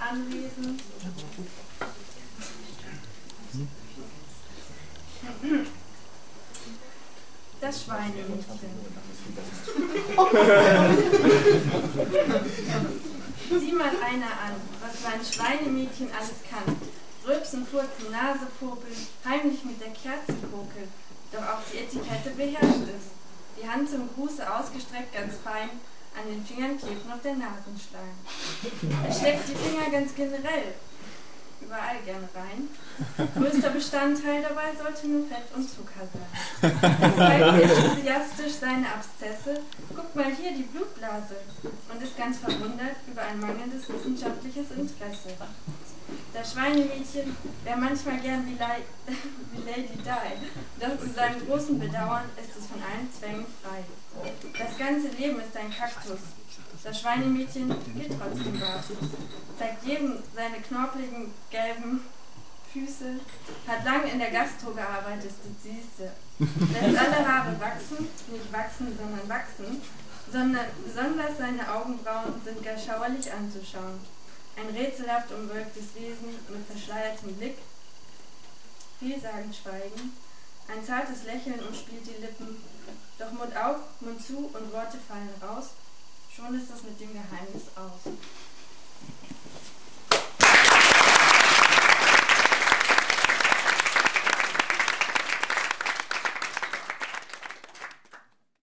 anwesend. Das Schweinemädchen. Sieh mal einer an, was so ein Schweinemädchen alles kann. Rülpsen, furzen, Nase popeln, heimlich mit der Kerze kokeln. Doch auch die Etikette beherrscht es. Die Hand zum Gruße ausgestreckt, ganz fein, an den Fingern klebt noch der Nasenschleim. Er steckt die Finger ganz generell überall gerne rein. Größter Bestandteil dabei sollte nur Fett und Zucker sein. Er zeigt enthusiastisch seine Abszesse, guckt mal hier die Blutblase und ist ganz verwundert über ein mangelndes wissenschaftliches Interesse. Das Schweinemädchen wäre manchmal gern wie Lady Di, doch zu seinem großen Bedauern ist es von allen Zwängen frei. Das ganze Leben ist ein Kaktus. Das Schweinemädchen geht trotzdem barfuß, zeigt jedem seine knorpeligen, gelben Füße, hat lange in der Gastro gearbeitet, das siehste. Lässt alle Haare wachsen, nicht wachsen, sondern wachsen, sondern besonders seine Augenbrauen sind gar schauerlich anzuschauen. Ein rätselhaft umwölktes Wesen mit verschleiertem Blick, vielsagend Schweigen, ein zartes Lächeln umspielt die Lippen, doch Mund auf, Mund zu und Worte fallen raus, schon ist das mit dem Geheimnis aus.